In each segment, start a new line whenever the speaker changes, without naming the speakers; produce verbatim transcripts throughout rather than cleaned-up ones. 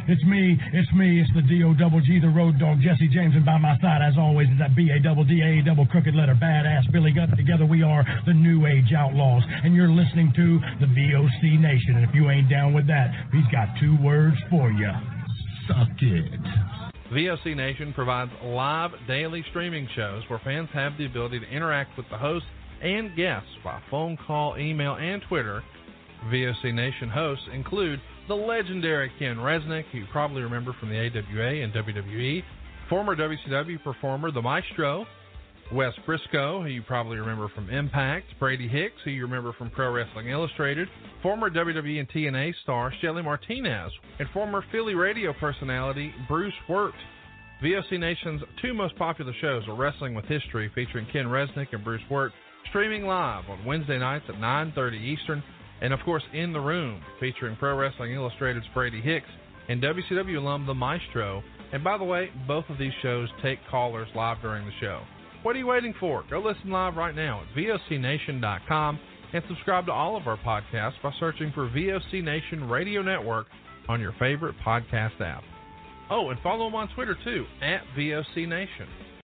It's me, it's me, it's the D O double G, the road dog, Jesse James, and by my side, as always, is that B A double D A double crooked letter badass Billy Gunn. Together we are the New Age Outlaws, and you're listening to the V O C Nation. And if you ain't down with that, he's got two words for you. Suck it.
V O C Nation provides live daily streaming shows where fans have the ability to interact with the hosts and guests by phone call, email, and Twitter. V O C Nation hosts include the legendary Ken Resnick, who you probably remember from the A W A and W W E, former W C W performer The Maestro, Wes Briscoe, who you probably remember from Impact, Brady Hicks, who you remember from Pro Wrestling Illustrated, former W W E and T N A star Shelly Martinez, and former Philly radio personality Bruce Wirt. V O C Nation's two most popular shows are Wrestling with History, featuring Ken Resnick and Bruce Wirt, streaming live on Wednesday nights at nine thirty Eastern, and of course In the Room, featuring Pro Wrestling Illustrated's Brady Hicks and W C W alum The Maestro. And by the way, both of these shows take callers live during the show. What are you waiting for? Go listen live right now at V O C nation dot com and subscribe to all of our podcasts by searching for V O C Nation Radio Network on your favorite podcast app. Oh, and follow them on Twitter too, at V O C Nation.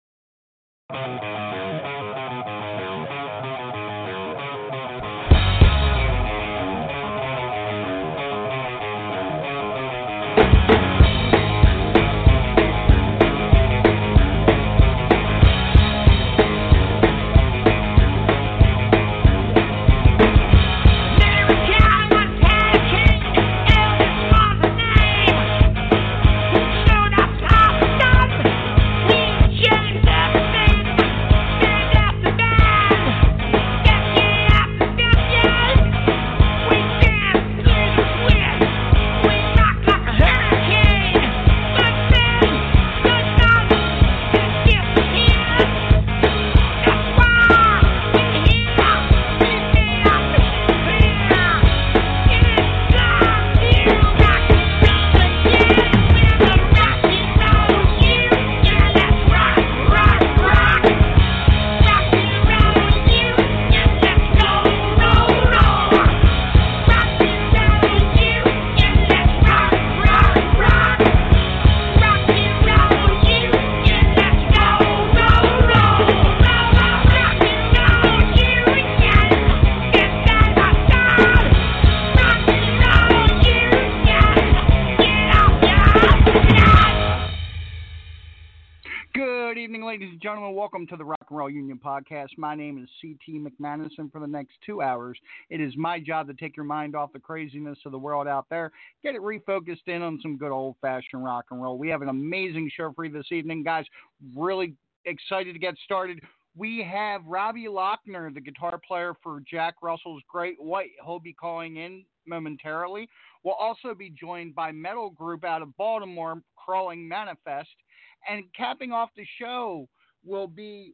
Welcome to the Rock and Roll Union Podcast. My name is C T McManus, and for the next two hours, it is my job to take your mind off the craziness of the world out there, get it refocused in on some good old-fashioned rock and roll. We have an amazing show for you this evening, guys. Really excited to get started. We have Robbie Lochner, the guitar player for Jack Russell's Great White. He'll be calling in momentarily. We'll also be joined by metal group out of Baltimore, Crawling Manifest. And capping off the show will be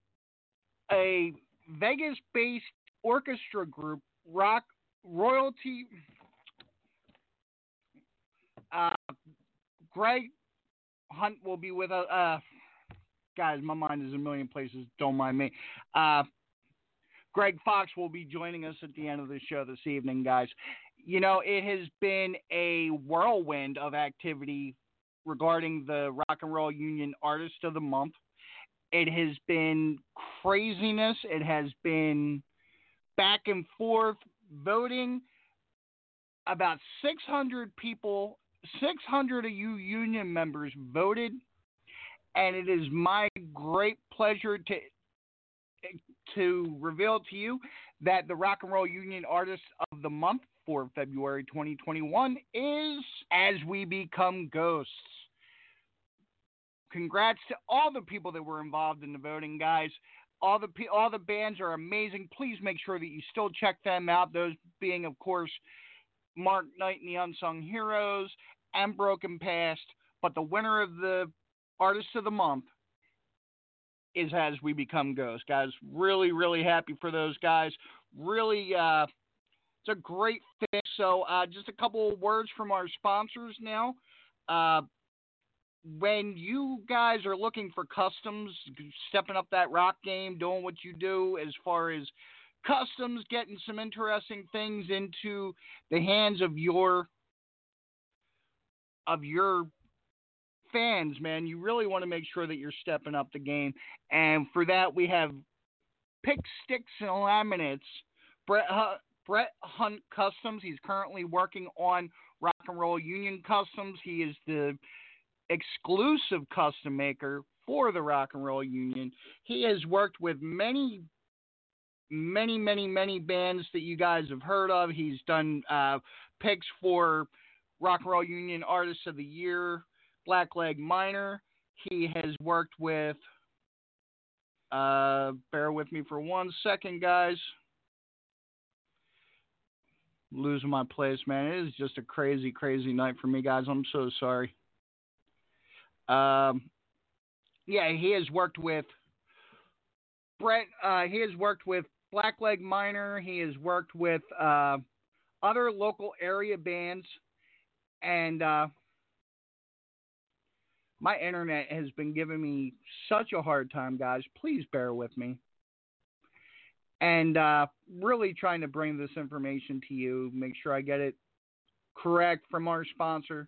a Vegas-based orchestra group, Rock Royalty. Uh, Greg Hunt will be with us. Uh, guys, my mind is a million places. Don't mind me. Uh, Greg Fox will be joining us at the end of the show this evening, guys. You know, it has been a whirlwind of activity regarding the Rock and Roll Union Artist of the Month. It has been craziness. It has been back and forth voting. About six hundred people, six hundred of you union members voted, and it is my great pleasure to to reveal to you that the Rock and Roll Union Artist of the Month for February twenty twenty-one is As We Become Ghosts. Congrats to all the people that were involved in the voting, guys. All the all the bands are amazing. Please make sure that you still check them out. Those being, of course, Mark Knight and the Unsung Heroes and Broken Past. But the winner of the Artist of the Month is As We Become Ghosts, guys. Really, really happy for those guys. Really, uh, it's a great fit. So uh, just a couple of words from our sponsors now. Uh, when you guys are looking for customs, stepping up that rock game, doing what you do as far as customs, getting some interesting things into the hands of your of your fans, man, you really want to make sure that you're stepping up the game. And for that, we have Pick Sticks and Laminates, Brett, H- Brett Hunt Customs. He's currently working on Rock and Roll Union Customs. He is the exclusive custom maker for the Rock and Roll Union. He has worked with many, many, many, many bands that you guys have heard of. He's done uh, picks for Rock and Roll Union Artist of the Year, Blackleg Minor. He has worked with, uh, bear with me for one second, guys. Losing my place, man. It is just a crazy, crazy night for me, guys. I'm so sorry. Um, yeah, he has worked with Brett. Uh, he has worked with Blackleg Minor. He has worked with uh, other local area bands, and uh, my internet has been giving me such a hard time, guys. Please bear with me. And uh, really trying to bring this information to you, make sure I get it correct from our sponsor.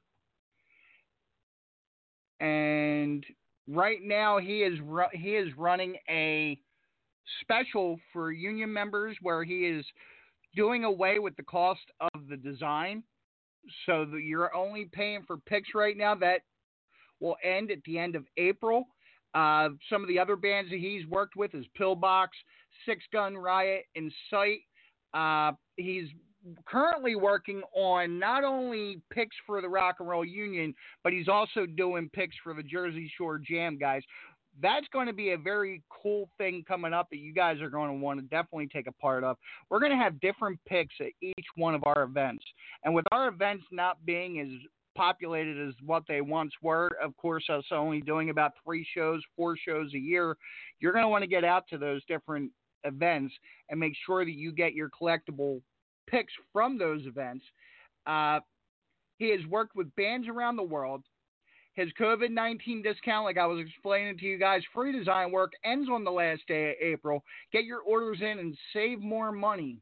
And right now he is ru- he is running a special for union members where he is doing away with the cost of the design, so that you're only paying for picks right now. That will end at the end of April. Uh, some of the other bands that he's worked with is Pillbox, Six Gun Riot, and Sight. Uh, he's currently working on not only picks for the Rock and Roll Union, but he's also doing picks for the Jersey Shore Jam, guys. That's going to be a very cool thing coming up that you guys are going to want to definitely take a part of. We're going to have different picks at each one of our events. And with our events not being as populated as what they once were, of course, us only doing about three shows, four shows a year, you're going to want to get out to those different events and make sure that you get your collectible picks from those events. Uh, he has worked with bands around the world. His COVID nineteen discount, like I was explaining to you guys, free design work ends on the last day of April. Get your orders in and save more money.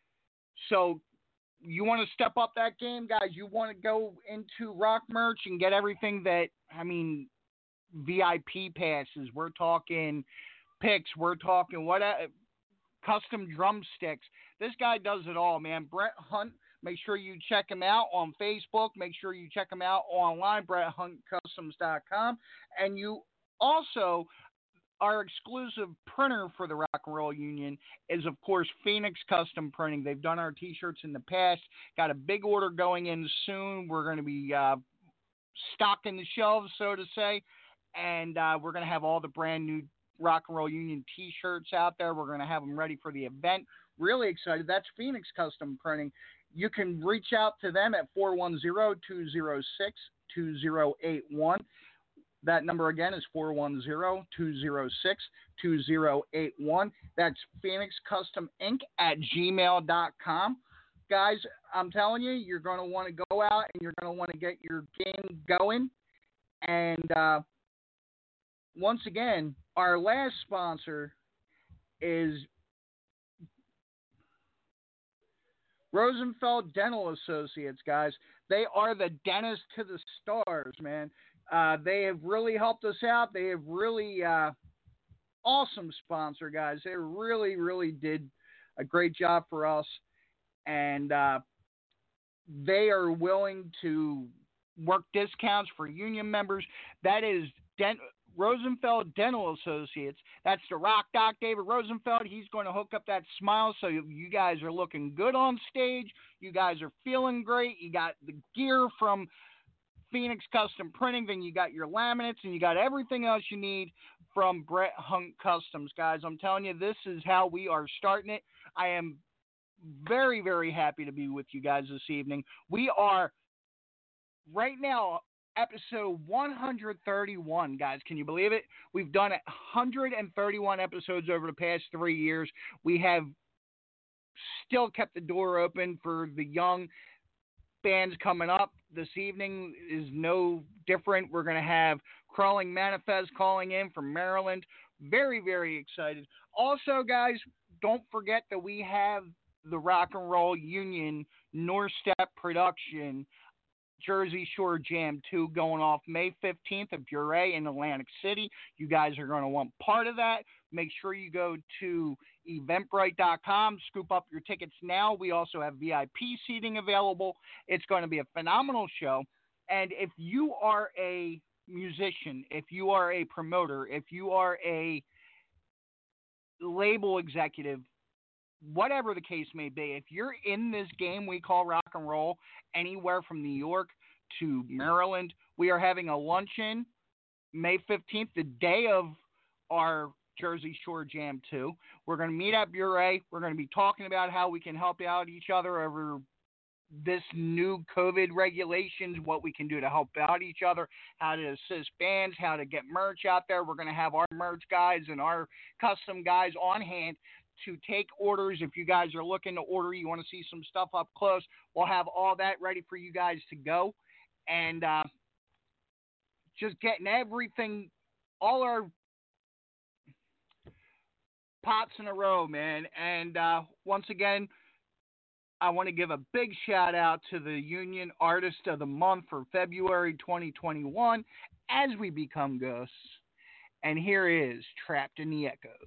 So you want to step up that game, guys. You want to go into Rock Merch and get everything that, I mean, V I P passes. We're talking picks. We're talking what custom drumsticks. This guy does it all, man. Brett Hunt, make sure you check him out on Facebook. Make sure you check him out online, brett hunt customs dot com. And you also, our exclusive printer for the Rock and Roll Union is, of course, Phoenix Custom Printing. They've done our T-shirts in the past. Got a big order going in soon. We're going to be uh, stocking the shelves, so to say. And uh, we're going to have all the brand new Rock and Roll Union T-shirts out there. We're going to have them ready for the event. Really excited. That's Phoenix Custom Printing. You can reach out to them at four one zero, two zero six, two zero eight one. That number again is four one zero, two zero six, two zero eight one. That's Phoenix Custom Inc at gmail dot com. Guys, I'm telling you, you're going to want to go out and you're going to want to get your game going. And uh, once again, our last sponsor is Rosenfeld Dental Associates, guys. They are the dentist to the stars, man. Uh, they have really helped us out. They have really uh, awesome sponsor, guys. They really, really did a great job for us. And uh, they are willing to work discounts for union members. That is Dent- Rosenfeld Dental Associates. That's the Rock Doc, David Rosenfeld. He's going to hook up that smile so you guys are looking good on stage. You guys are feeling great. You got the gear from Phoenix Custom Printing. Then you got your laminates and you got everything else you need from Brett Hunt Customs, guys. I'm telling you, this is how we are starting it. I am very, very happy to be with you guys this evening. We are right now episode one hundred thirty-one, guys. Can you believe it? We've done one hundred thirty-one episodes over the past three years. We have still kept the door open for the young bands coming up. This evening is no different. We're going to have Crawling Manifest calling in from Maryland. Very, very excited. Also, guys, don't forget that we have the Rock and Roll Union North Step production Jersey Shore Jam two going off May fifteenth at Bure in Atlantic City. You guys are going to want part of that. Make sure you go to eventbrite dot com, scoop up your tickets now. We also have V I P seating available. It's going to be a phenomenal show. And if you are a musician, if you are a promoter, if you are a label executive, whatever the case may be, if you're in this game we call rock and roll, anywhere from New York to Maryland, we are having a luncheon May fifteenth, the day of our Jersey Shore Jam two. We're going to meet at Bure. We're going to be talking about how we can help out each other over this new COVID regulations, what we can do to help out each other, how to assist bands, how to get merch out there. We're going to have our merch guys and our custom guys on hand to take orders. If you guys are looking to order, you want to see some stuff up close, we'll have all that ready for you guys to go. And uh, just getting everything, all our pots in a row, man. And uh, once again, I want to give a big shout out to the Union Artist of the Month for February twenty twenty-one as we become ghosts. And here is Trapped in the Echoes.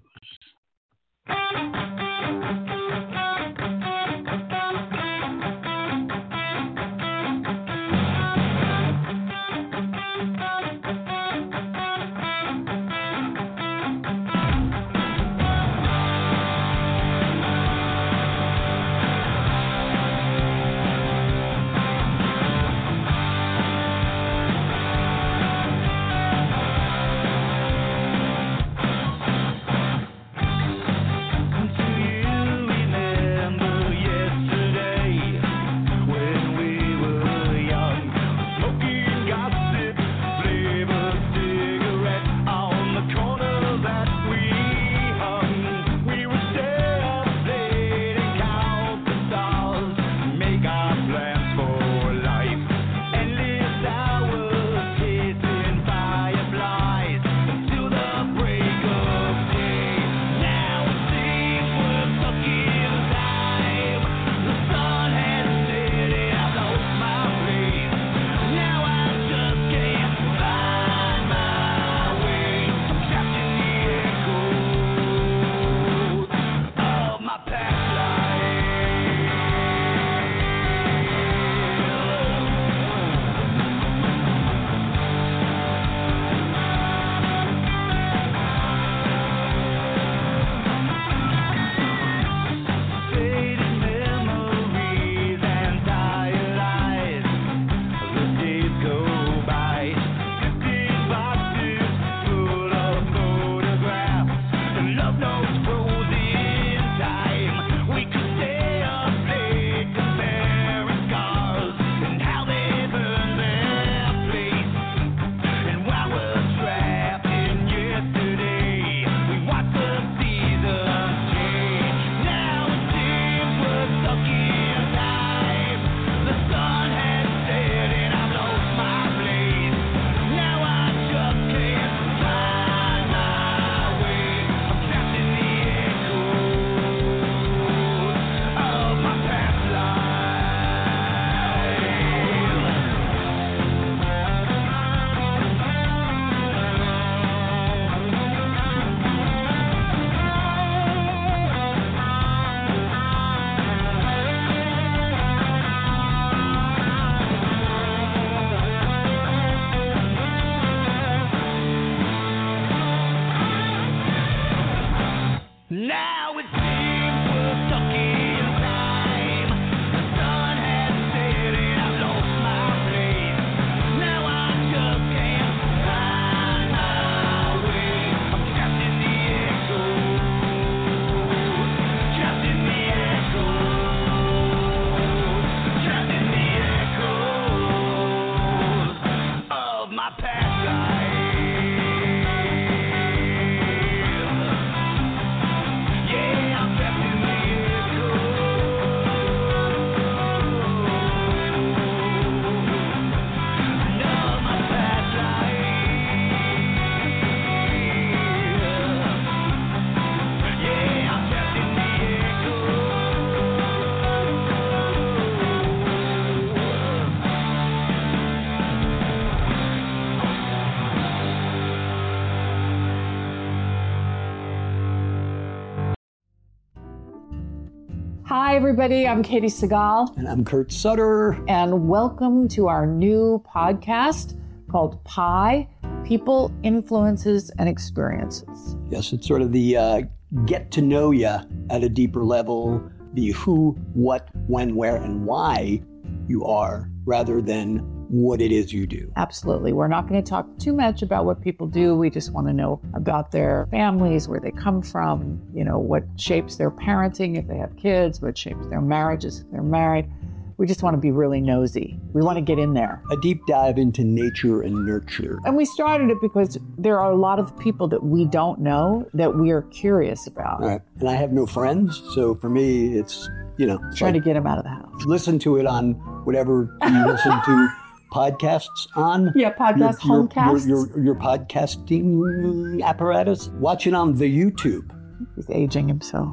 Hi, everybody. I'm Katie Segal.
And I'm Kurt Sutter.
And welcome to our new podcast called Pi, People, Influences, and Experiences.
Yes, it's sort of the uh, get to know you at a deeper level, the who, what, when, where, and why you are, rather than what it is you do.
Absolutely. We're not going to talk too much about what people do. We just want to know about their families, where they come from, you know, what shapes their parenting if they have kids, what shapes their marriages if they're married. We just want to be really nosy. We want to get in there.
A deep dive into nature and nurture.
And we started it because there are a lot of people that we don't know that we are curious about.
Right. And I have no friends, so for me, it's, you know.
Trying like, to get them out of the house.
Listen to it on whatever you listen to. Podcasts on?
Yeah, podcast,
your,
homecasts.
Your, your, your podcasting apparatus. Watch it on the YouTube.
He's aging himself.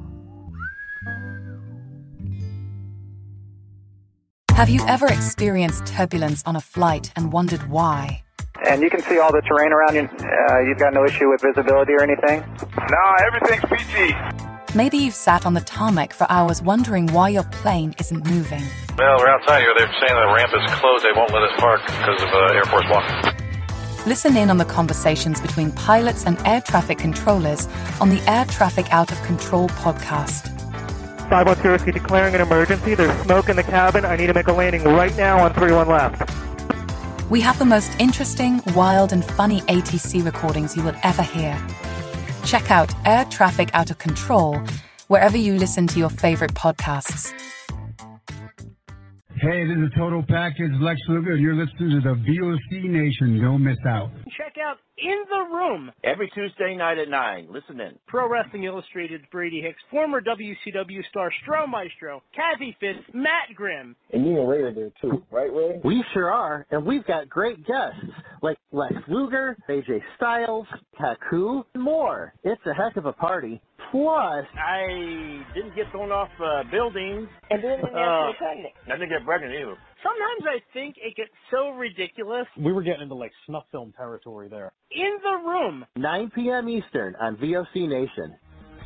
Have you ever experienced turbulence on a flight and wondered why?
And you can see all the terrain around you. Uh, you've got no issue with visibility or anything?
No, everything's peachy.
Maybe you've sat on the tarmac for hours wondering why your plane isn't moving.
Well, we're outside here. They're saying the ramp is closed. They won't let us park because of uh, Air Force One.
Listen in on the conversations between pilots and air traffic controllers on the Air Traffic Out of Control podcast.
five one two Whiskey declaring an emergency. There's smoke in the cabin. I need to make a landing right now on three one left.
We have the most interesting, wild, and funny A T C recordings you will ever hear. Check out Air Traffic Out of Control wherever you listen to your favorite podcasts.
Hey, this is Total Package, Lex Luger, and you're listening to the V O C Nation. Don't miss out.
Check out In the Room
every Tuesday night at nine. Listen in.
Pro Wrestling Illustrated's Brady Hicks, former W C W star Stro Maestro, Kathy Fitz, Matt Grimm.
And you and Ray are there too, right, Ray?
We sure are, and we've got great guests like Lex Luger, A J Styles, Taku, and more. It's a heck of a party. Plus,
I didn't get thrown off uh, buildings.
And didn't get
uh,
pregnant.
I didn't get pregnant either.
Sometimes I think it gets so ridiculous.
We were getting into like snuff film territory there.
In the Room.
nine p.m. Eastern on V O C Nation.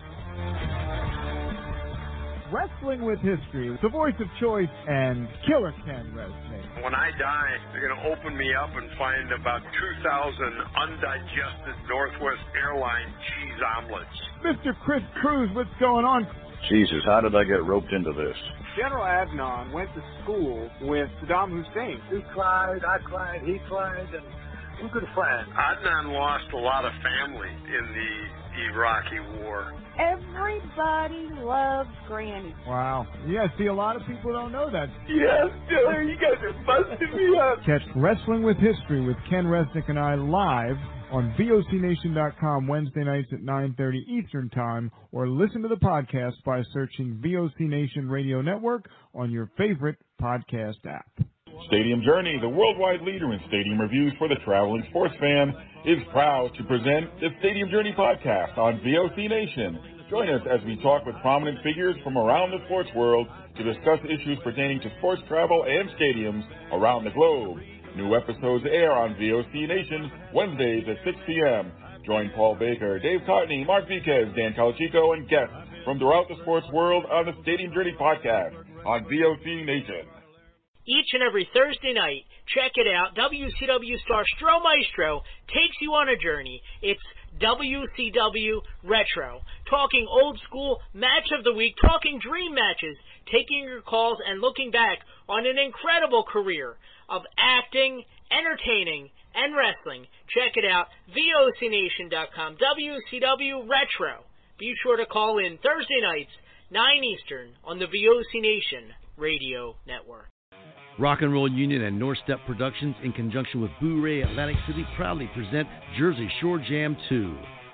Wrestling with History, the voice of choice, and Killer Ken Resnick.
When I die, they're going to open me up and find about two thousand undigested Northwest Airlines cheese omelets.
Mister Chris Cruz, what's going on?
Jesus, how did I get roped into this?
General Adnan went to school with Saddam Hussein.
He cried, I cried, he cried, and we're good friends.
Adnan lost a lot of family in the Iraqi war.
Everybody loves Granny.
Wow. Yeah, see, a lot of people don't know that.
Yes, Diller, you guys are busting me up.
Catch Wrestling with History with Ken Resnick and I live on V O C Nation dot com Wednesday nights at nine thirty Eastern Time, or listen to the podcast by searching V O C Nation Radio Network on your favorite podcast app.
Stadium Journey, the worldwide leader in stadium reviews for the traveling sports fan, is proud to present the Stadium Journey podcast on V O C Nation. Join us as we talk with prominent figures from around the sports world to discuss issues pertaining to sports travel and stadiums around the globe. New episodes air on V O C Nation Wednesdays at six p.m. Join Paul Baker, Dave Cotney, Mark Viquez, Dan Calachico, and guests from throughout the sports world on the Stadium Journey podcast on V O C Nation.
Each and every Thursday night, check it out. W C W star Stro Maestro takes you on a journey. It's W C W Retro. Talking old school match of the week, talking dream matches, taking your calls and looking back on an incredible career of acting, entertaining, and wrestling. Check it out, V O C Nation dot com, W C W Retro. Be sure to call in Thursday nights, nine Eastern, on the V O C Nation Radio Network.
Rock and Roll Union and North Step Productions, in conjunction with Boo Ray Atlantic City, proudly present Jersey Shore Jam two,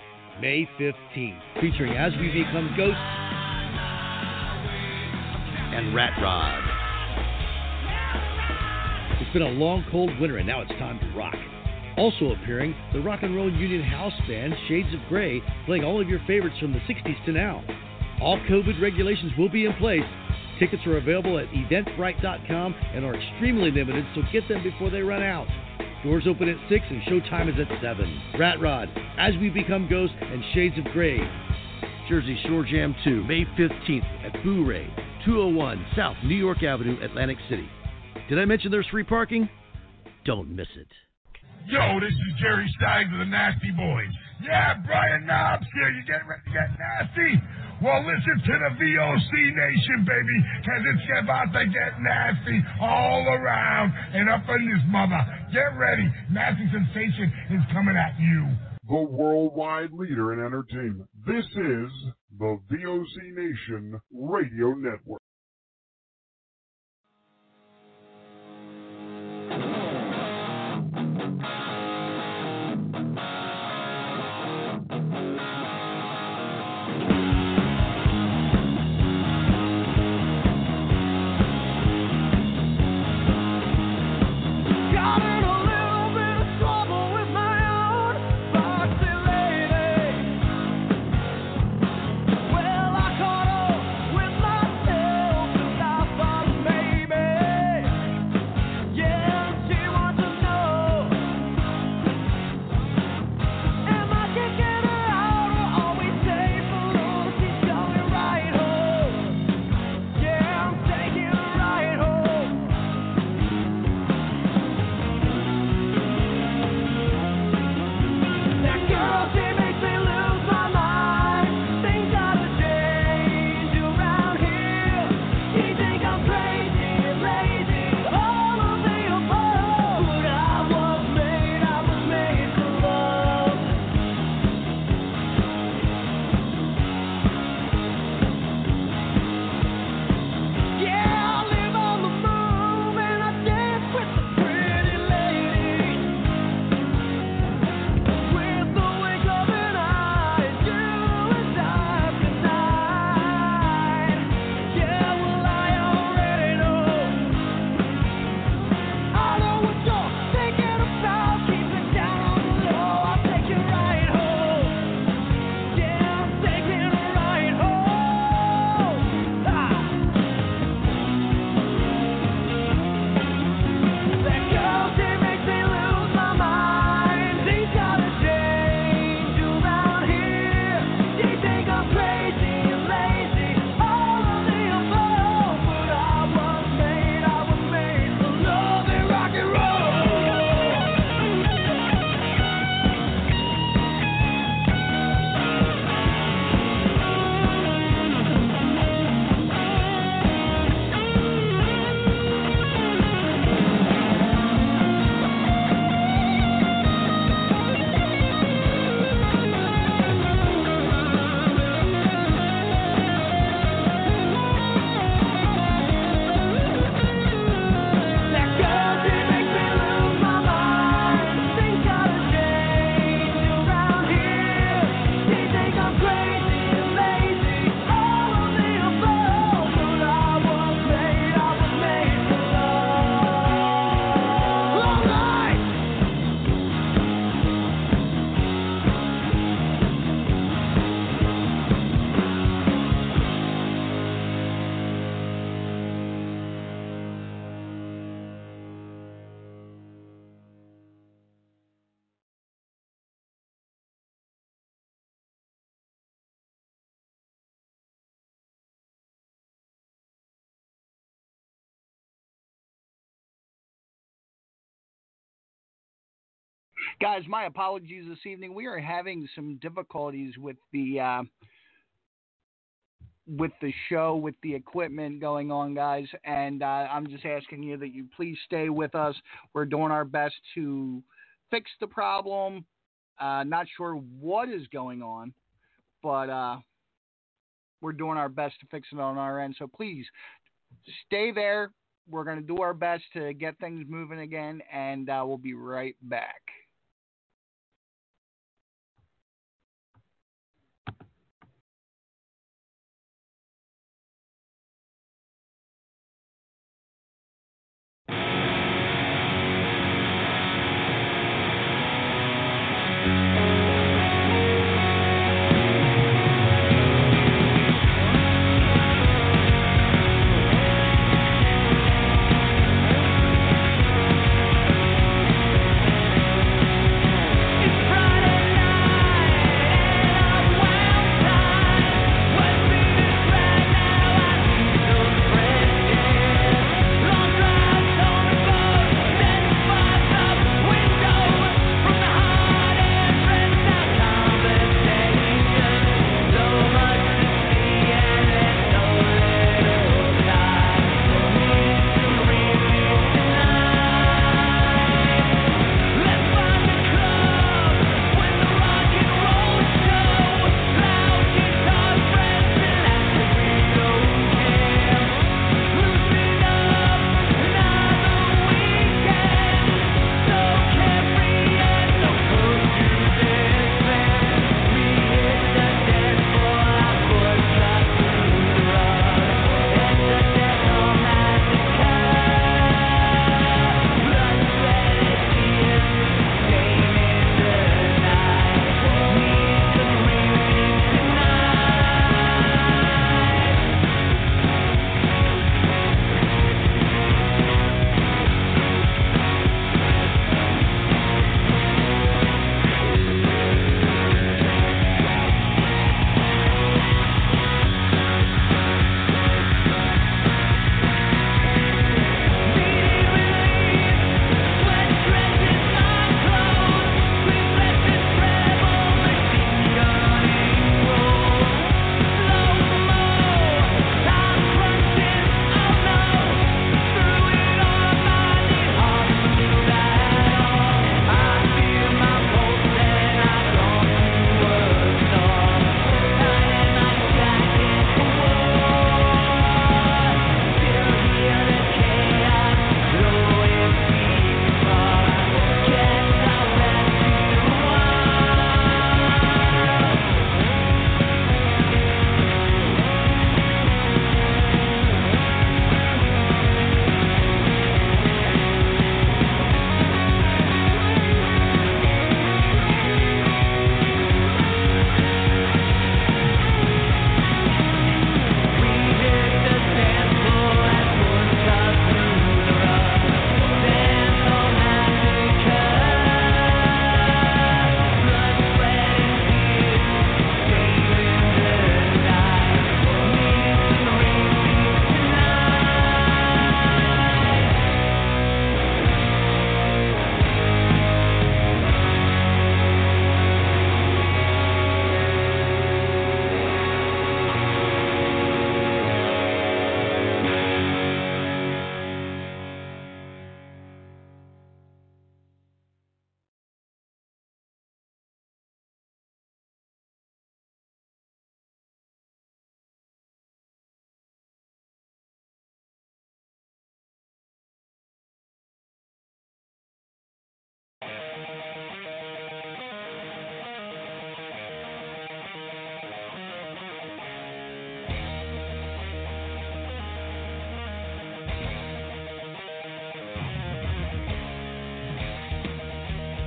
May fifteenth, featuring As We Become Ghosts and Rat Rod. It's been a long, cold winter, and now it's time to rock. Also appearing, the Rock and Roll Union house band Shades of Grey, playing all of your favorites from the sixties to now. All COVID regulations will be in place. Tickets are available at eventbrite dot com and are extremely limited, so get them before they run out. Doors open at six and showtime is at seven. Rat Rod, As We Become Ghosts, and Shades of Grey. Jersey Shore Jam two, May fifteenth at Boo Ray, two oh one South New York Avenue, Atlantic City. Did I mention there's free parking? Don't miss it.
Yo, this is Jerry Stein of the Nasty Boys. Yeah, Brian Knobs here. You getting ready to get nasty? Well, listen to the V O C Nation, baby, because it's about to get nasty all around and up in this mother. Get ready. Nasty Sensation is coming at you.
The worldwide leader in entertainment. This is the V O C Nation Radio Network.
Guys, my apologies this evening. We are having some difficulties with the uh, with the show, with the equipment going on, guys, and uh, I'm just asking you that you please stay with us. We're doing our best to fix the problem. Uh, not sure what is going on, but uh, we're doing our best to fix it on our end. So please stay there. We're going to do our best to get things moving again, and uh, we'll be right back.